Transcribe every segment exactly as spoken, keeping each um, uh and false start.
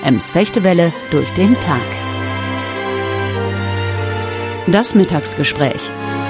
Ems Fechtewelle durch den Tag. Das Mittagsgespräch.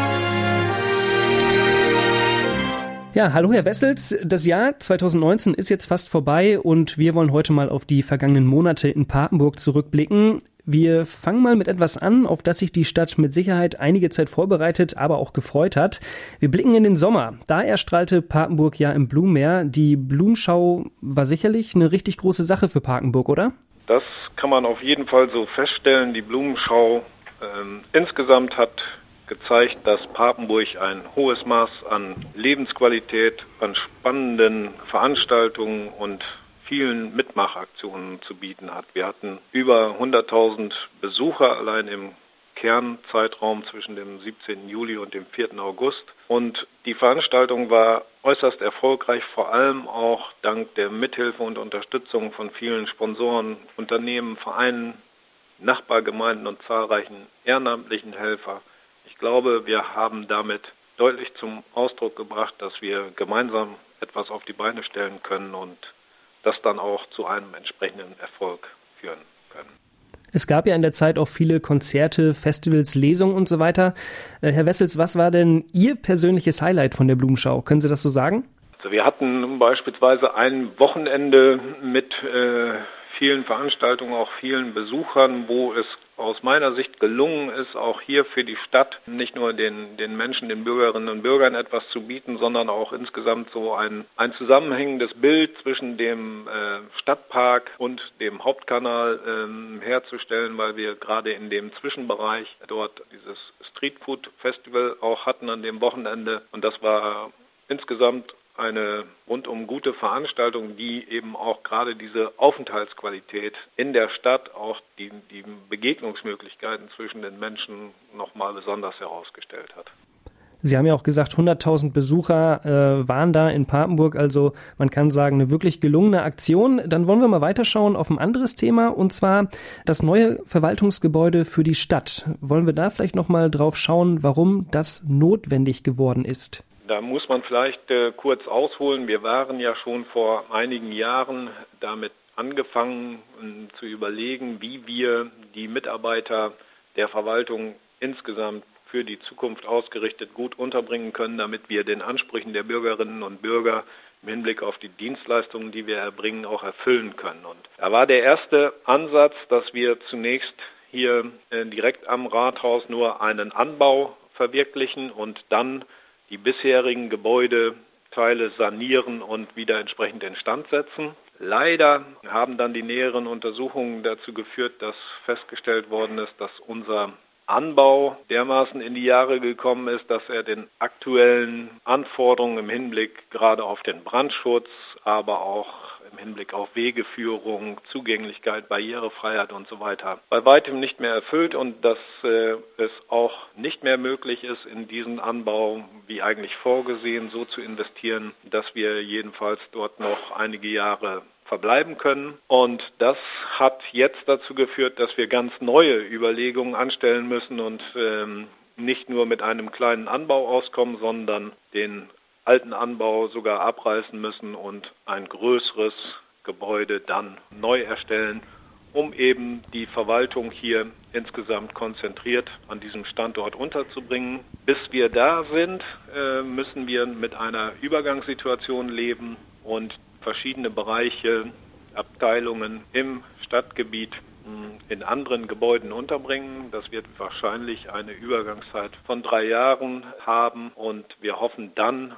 Ja, hallo Herr Wessels. Das Jahr zwanzig neunzehn ist jetzt fast vorbei und wir wollen heute mal auf die vergangenen Monate in Papenburg zurückblicken. Wir fangen mal mit etwas an, auf das sich die Stadt mit Sicherheit einige Zeit vorbereitet, aber auch gefreut hat. Wir blicken in den Sommer. Da erstrahlte Papenburg ja im Blumenmeer. Die Blumenschau war sicherlich eine richtig große Sache für Papenburg, oder? Das kann man auf jeden Fall so feststellen. Die Blumenschau ähm, insgesamt hat gezeigt, dass Papenburg ein hohes Maß an Lebensqualität, an spannenden Veranstaltungen und vielen Mitmachaktionen zu bieten hat. Wir hatten über hunderttausend Besucher allein im Kernzeitraum zwischen dem siebzehnten Juli und dem vierten August. Und die Veranstaltung war äußerst erfolgreich, vor allem auch dank der Mithilfe und Unterstützung von vielen Sponsoren, Unternehmen, Vereinen, Nachbargemeinden und zahlreichen ehrenamtlichen Helfer. Ich glaube, wir haben damit deutlich zum Ausdruck gebracht, dass wir gemeinsam etwas auf die Beine stellen können und das dann auch zu einem entsprechenden Erfolg führen können. Es gab ja in der Zeit auch viele Konzerte, Festivals, Lesungen und so weiter. Äh, Herr Wessels, was war denn Ihr persönliches Highlight von der Blumenschau? Können Sie das so sagen? Also wir hatten beispielsweise ein Wochenende mit äh, vielen Veranstaltungen, auch vielen Besuchern, wo es aus meiner Sicht gelungen ist, auch hier für die Stadt nicht nur den, den Menschen, den Bürgerinnen und Bürgern etwas zu bieten, sondern auch insgesamt so ein, ein zusammenhängendes Bild zwischen dem äh, Stadtpark und dem Hauptkanal ähm, herzustellen, weil wir gerade in dem Zwischenbereich dort dieses Streetfood-Festival auch hatten an dem Wochenende. Und das war insgesamt eine rundum gute Veranstaltung, die eben auch gerade diese Aufenthaltsqualität in der Stadt, auch die, die Begegnungsmöglichkeiten zwischen den Menschen nochmal besonders herausgestellt hat. Sie haben ja auch gesagt, hunderttausend Besucher äh, waren da in Papenburg, also man kann sagen, eine wirklich gelungene Aktion. Dann wollen wir mal weiterschauen auf ein anderes Thema, und zwar das neue Verwaltungsgebäude für die Stadt. Wollen wir da vielleicht nochmal drauf schauen, warum das notwendig geworden ist? Da muss man vielleicht äh, kurz ausholen. Wir waren ja schon vor einigen Jahren damit angefangen äh, zu überlegen, wie wir die Mitarbeiter der Verwaltung insgesamt für die Zukunft ausgerichtet gut unterbringen können, damit wir den Ansprüchen der Bürgerinnen und Bürger im Hinblick auf die Dienstleistungen, die wir erbringen, auch erfüllen können. Und da war der erste Ansatz, dass wir zunächst hier äh, direkt am Rathaus nur einen Anbau verwirklichen und dann die bisherigen Gebäudeteile sanieren und wieder entsprechend instand setzen. Leider haben dann die näheren Untersuchungen dazu geführt, dass festgestellt worden ist, dass unser Anbau dermaßen in die Jahre gekommen ist, dass er den aktuellen Anforderungen im Hinblick gerade auf den Brandschutz, aber auch im Hinblick auf Wegeführung, Zugänglichkeit, Barrierefreiheit und so weiter bei weitem nicht mehr erfüllt und dass äh, es auch nicht mehr möglich ist, in diesen Anbau, wie eigentlich vorgesehen, so zu investieren, dass wir jedenfalls dort noch einige Jahre verbleiben können. Und das hat jetzt dazu geführt, dass wir ganz neue Überlegungen anstellen müssen und ähm, nicht nur mit einem kleinen Anbau auskommen, sondern den alten Anbau sogar abreißen müssen und ein größeres Gebäude dann neu erstellen, um eben die Verwaltung hier insgesamt konzentriert an diesem Standort unterzubringen. Bis wir da sind, müssen wir mit einer Übergangssituation leben und verschiedene Bereiche, Abteilungen im Stadtgebiet in anderen Gebäuden unterbringen. Das wird wahrscheinlich eine Übergangszeit von drei Jahren haben und wir hoffen dann,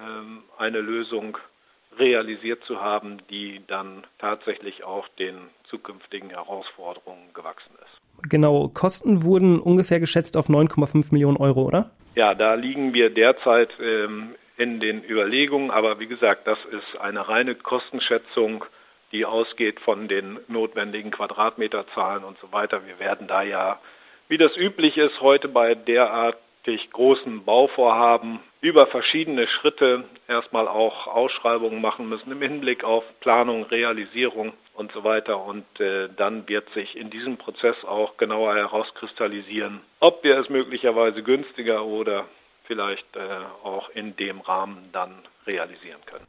eine Lösung realisiert zu haben, die dann tatsächlich auch den zukünftigen Herausforderungen gewachsen ist. Genau, Kosten wurden ungefähr geschätzt auf neun Komma fünf Millionen Euro, oder? Ja, da liegen wir derzeit ähm, in den Überlegungen, aber wie gesagt, das ist eine reine Kostenschätzung, die ausgeht von den notwendigen Quadratmeterzahlen und so weiter. Wir werden da ja, wie das üblich ist, heute bei derart großen Bauvorhaben über verschiedene Schritte erstmal auch Ausschreibungen machen müssen im Hinblick auf Planung, Realisierung und so weiter. Und äh, dann wird sich in diesem Prozess auch genauer herauskristallisieren, ob wir es möglicherweise günstiger oder vielleicht äh, auch in dem Rahmen dann realisieren können.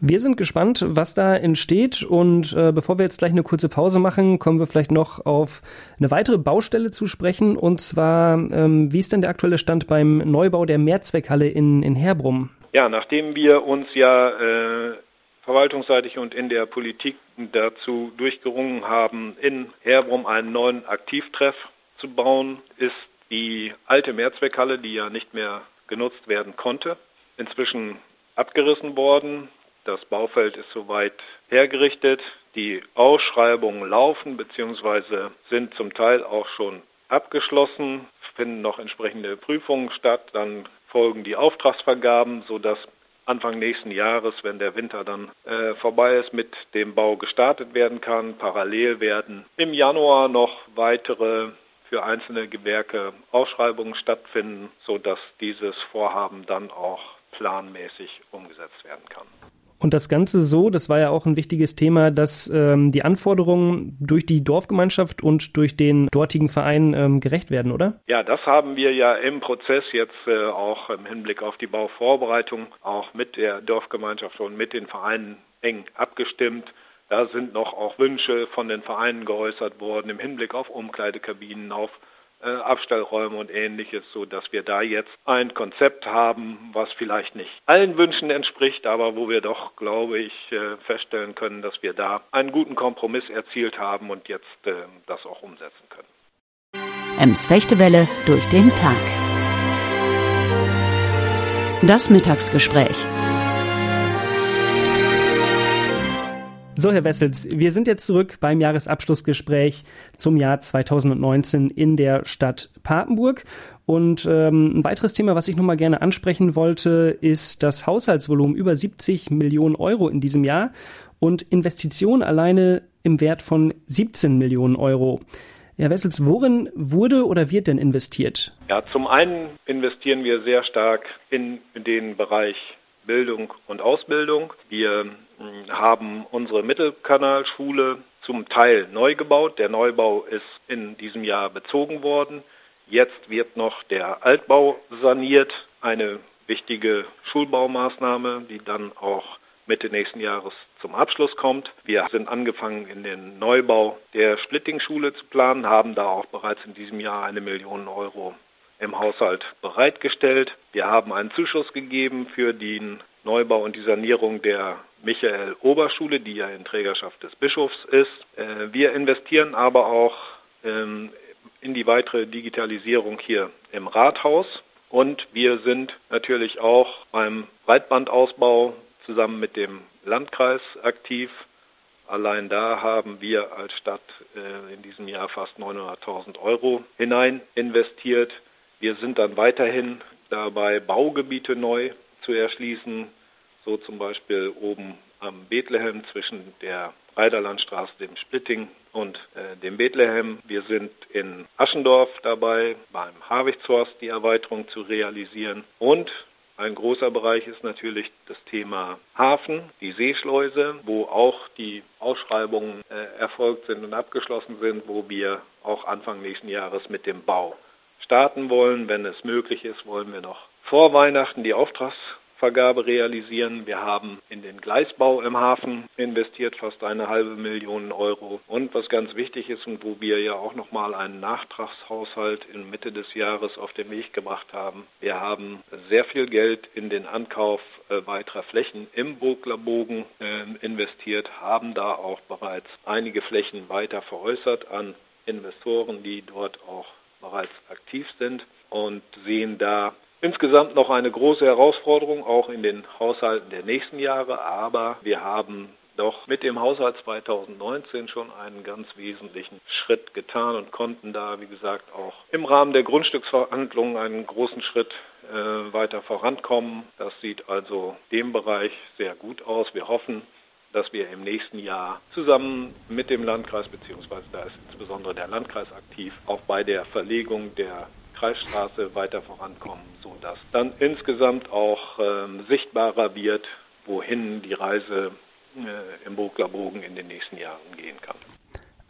Wir sind gespannt, was da entsteht und äh, bevor wir jetzt gleich eine kurze Pause machen, kommen wir vielleicht noch auf eine weitere Baustelle zu sprechen und zwar, ähm, wie ist denn der aktuelle Stand beim Neubau der Mehrzweckhalle in, in Herbrum? Ja, nachdem wir uns ja äh, verwaltungsseitig und in der Politik dazu durchgerungen haben, in Herbrum einen neuen Aktivtreff zu bauen, ist die alte Mehrzweckhalle, die ja nicht mehr genutzt werden konnte, inzwischen abgerissen worden. Das Baufeld ist soweit hergerichtet. Die Ausschreibungen laufen bzw. sind zum Teil auch schon abgeschlossen, finden noch entsprechende Prüfungen statt. Dann folgen die Auftragsvergaben, sodass Anfang nächsten Jahres, wenn der Winter dann äh, vorbei ist, mit dem Bau gestartet werden kann. Parallel werden im Januar noch weitere für einzelne Gewerke Ausschreibungen stattfinden, sodass dieses Vorhaben dann auch planmäßig umgesetzt werden kann. Und das Ganze so, das war ja auch ein wichtiges Thema, dass ähm, die Anforderungen durch die Dorfgemeinschaft und durch den dortigen Verein ähm, gerecht werden, oder? Ja, das haben wir ja im Prozess jetzt äh, auch im Hinblick auf die Bauvorbereitung auch mit der Dorfgemeinschaft und mit den Vereinen eng abgestimmt. Da sind noch auch Wünsche von den Vereinen geäußert worden im Hinblick auf Umkleidekabinen, auf äh, Abstellräume und Ähnliches, so dass wir da jetzt ein Konzept haben, was vielleicht nicht allen Wünschen entspricht, aber wo wir doch, glaube ich, äh, feststellen können, dass wir da einen guten Kompromiss erzielt haben und jetzt äh, das auch umsetzen können. Ems Fechtewelle durch den Tag. Das Mittagsgespräch. So, Herr Wessels, wir sind jetzt zurück beim Jahresabschlussgespräch zum Jahr zweitausendneunzehn in der Stadt Papenburg. Und ähm, ein weiteres Thema, was ich noch mal gerne ansprechen wollte, ist das Haushaltsvolumen über siebzig Millionen Euro in diesem Jahr und Investitionen alleine im Wert von siebzehn Millionen Euro. Herr Wessels, worin wurde oder wird denn investiert? Ja, zum einen investieren wir sehr stark in den Bereich Bildung und Ausbildung. Wir haben unsere Mittelkanalschule zum Teil neu gebaut. Der Neubau ist in diesem Jahr bezogen worden. Jetzt wird noch der Altbau saniert. Eine wichtige Schulbaumaßnahme, die dann auch Mitte nächsten Jahres zum Abschluss kommt. Wir sind angefangen, in den Neubau der Splitting-Schule zu planen, haben da auch bereits in diesem Jahr eine Million Euro im Haushalt bereitgestellt. Wir haben einen Zuschuss gegeben für den Neubau und die Sanierung der Michael-Oberschule, die ja in Trägerschaft des Bischofs ist. Wir investieren aber auch in die weitere Digitalisierung hier im Rathaus und wir sind natürlich auch beim Breitbandausbau zusammen mit dem Landkreis aktiv. Allein da haben wir als Stadt in diesem Jahr fast neunhunderttausend Euro hinein investiert. Wir sind dann weiterhin dabei, Baugebiete neu zu erschließen, so zum Beispiel oben am Bethlehem zwischen der Reiderlandstraße, dem Splitting und äh, dem Bethlehem. Wir sind in Aschendorf dabei, beim Havichtshorst die Erweiterung zu realisieren. Und ein großer Bereich ist natürlich das Thema Hafen, die Seeschleuse, wo auch die Ausschreibungen äh, erfolgt sind und abgeschlossen sind, wo wir auch Anfang nächsten Jahres mit dem Bau starten wollen. Wenn es möglich ist, wollen wir noch vor Weihnachten die Auftragsvergabe realisieren. Wir haben in den Gleisbau im Hafen investiert, fast eine halbe Million Euro. Und was ganz wichtig ist und wo wir ja auch nochmal einen Nachtragshaushalt in Mitte des Jahres auf den Weg gebracht haben, wir haben sehr viel Geld in den Ankauf äh, weiterer Flächen im Burglerbogen äh, investiert, haben da auch bereits einige Flächen weiter veräußert an Investoren, die dort auch bereits aktiv sind und sehen da insgesamt noch eine große Herausforderung, auch in den Haushalten der nächsten Jahre. Aber wir haben doch mit dem Haushalt zweitausendneunzehn schon einen ganz wesentlichen Schritt getan und konnten da, wie gesagt, auch im Rahmen der Grundstücksverhandlungen einen großen Schritt äh, weiter vorankommen. Das sieht also dem Bereich sehr gut aus. Wir hoffen, dass wir im nächsten Jahr zusammen mit dem Landkreis, beziehungsweise da ist insbesondere der Landkreis aktiv, auch bei der Verlegung der Kreisstraße weiter vorankommen, sodass dann insgesamt auch ähm, sichtbarer wird, wohin die Reise äh, im Burglerbogen in den nächsten Jahren gehen kann.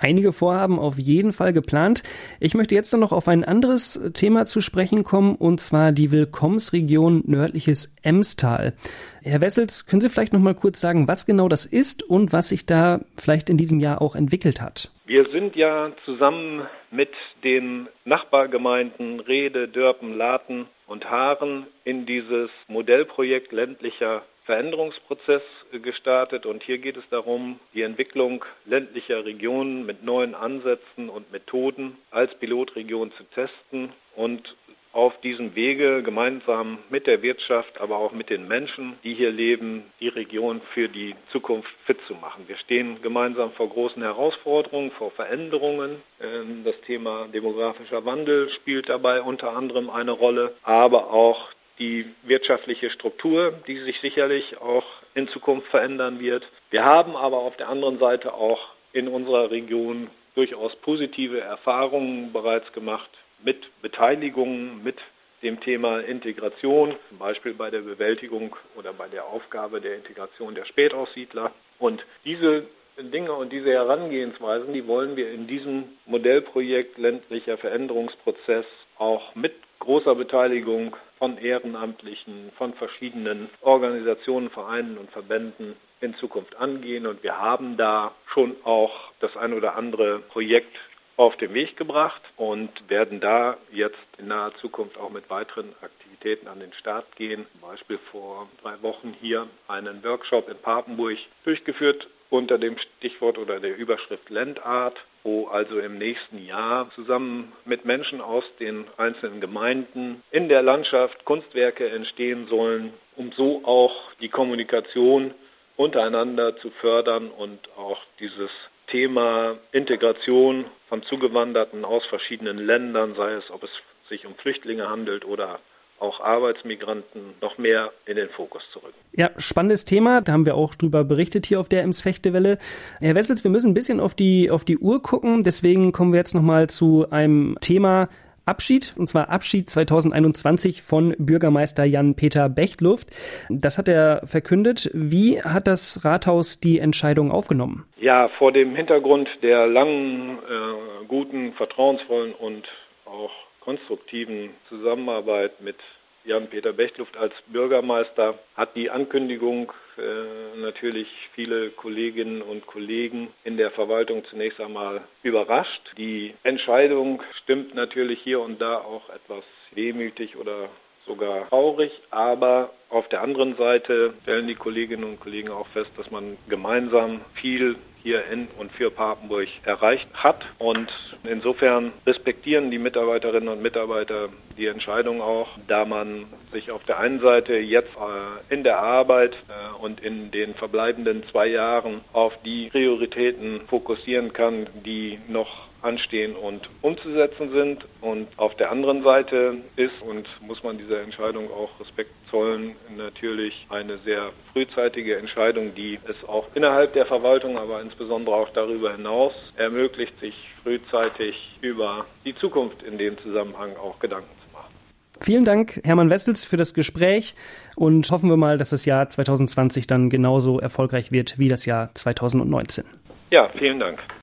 einige Vorhaben auf jeden Fall geplant. Ich möchte jetzt noch auf ein anderes Thema zu sprechen kommen, und zwar die Willkommensregion Nördliches Emstal. Herr Wessels, können Sie vielleicht noch mal kurz sagen, was genau das ist und was sich da vielleicht in diesem Jahr auch entwickelt hat? Wir sind ja zusammen mit den Nachbargemeinden Rhede, Dörpen, Laten und Haaren in dieses Modellprojekt ländlicher Veränderungsprozess gestartet, und hier geht es darum, die Entwicklung ländlicher Regionen mit neuen Ansätzen und Methoden als Pilotregion zu testen und auf diesem Wege gemeinsam mit der Wirtschaft, aber auch mit den Menschen, die hier leben, die Region für die Zukunft fit zu machen. Wir stehen gemeinsam vor großen Herausforderungen, vor Veränderungen. Das Thema demografischer Wandel spielt dabei unter anderem eine Rolle, aber auch die wirtschaftliche Struktur, die sich sicherlich auch in Zukunft verändern wird. Wir haben aber auf der anderen Seite auch in unserer Region durchaus positive Erfahrungen bereits gemacht mit Beteiligung, mit dem Thema Integration, zum Beispiel bei der Bewältigung oder bei der Aufgabe der Integration der Spätaussiedler. Und diese Dinge und diese Herangehensweisen, die wollen wir in diesem Modellprojekt ländlicher Veränderungsprozess auch mit großer Beteiligung von Ehrenamtlichen, von verschiedenen Organisationen, Vereinen und Verbänden in Zukunft angehen. Und wir haben da schon auch das ein oder andere Projekt auf den Weg gebracht und werden da jetzt in naher Zukunft auch mit weiteren Aktivitäten an den Start gehen. Zum Beispiel vor drei Wochen hier einen Workshop in Papenburg durchgeführt unter dem Stichwort oder der Überschrift Landart, wo also im nächsten Jahr zusammen mit Menschen aus den einzelnen Gemeinden in der Landschaft Kunstwerke entstehen sollen, um so auch die Kommunikation untereinander zu fördern und auch dieses Thema Integration von Zugewanderten aus verschiedenen Ländern, sei es, ob es sich um Flüchtlinge handelt oder auch Arbeitsmigranten, noch mehr in den Fokus zu rücken. Ja, spannendes Thema. Da haben wir auch drüber berichtet hier auf der Ems-Fechte-Welle. Herr Wessels, wir müssen ein bisschen auf die, auf die Uhr gucken. Deswegen kommen wir jetzt nochmal zu einem Thema Abschied, und zwar Abschied zwanzig einundzwanzig von Bürgermeister Jan-Peter Bechtluft. Das hat er verkündet. Wie hat das Rathaus die Entscheidung aufgenommen? Ja, vor dem Hintergrund der langen, äh, guten, vertrauensvollen und auch konstruktiven Zusammenarbeit mit Jan-Peter Bechtluft als Bürgermeister hat die Ankündigung äh, natürlich viele Kolleginnen und Kollegen in der Verwaltung zunächst einmal überrascht. Die Entscheidung stimmt natürlich hier und da auch etwas wehmütig oder sogar traurig, aber auf der anderen Seite stellen die Kolleginnen und Kollegen auch fest, dass man gemeinsam viel hier in und für Papenburg erreicht hat, und insofern respektieren die Mitarbeiterinnen und Mitarbeiter die Entscheidung auch, da man sich auf der einen Seite jetzt äh, in der Arbeit äh, und in den verbleibenden zwei Jahren auf die Prioritäten fokussieren kann, die noch anstehen und umzusetzen sind, und auf der anderen Seite ist, und muss man dieser Entscheidung auch Respekt zollen, natürlich eine sehr frühzeitige Entscheidung, die es auch innerhalb der Verwaltung, aber insbesondere auch darüber hinaus ermöglicht, sich frühzeitig über die Zukunft in dem Zusammenhang auch Gedanken zu machen. Vielen Dank, Hermann Wessels, für das Gespräch, und hoffen wir mal, dass das Jahr zwanzig zwanzig dann genauso erfolgreich wird wie das Jahr zwanzig neunzehn. Ja, vielen Dank.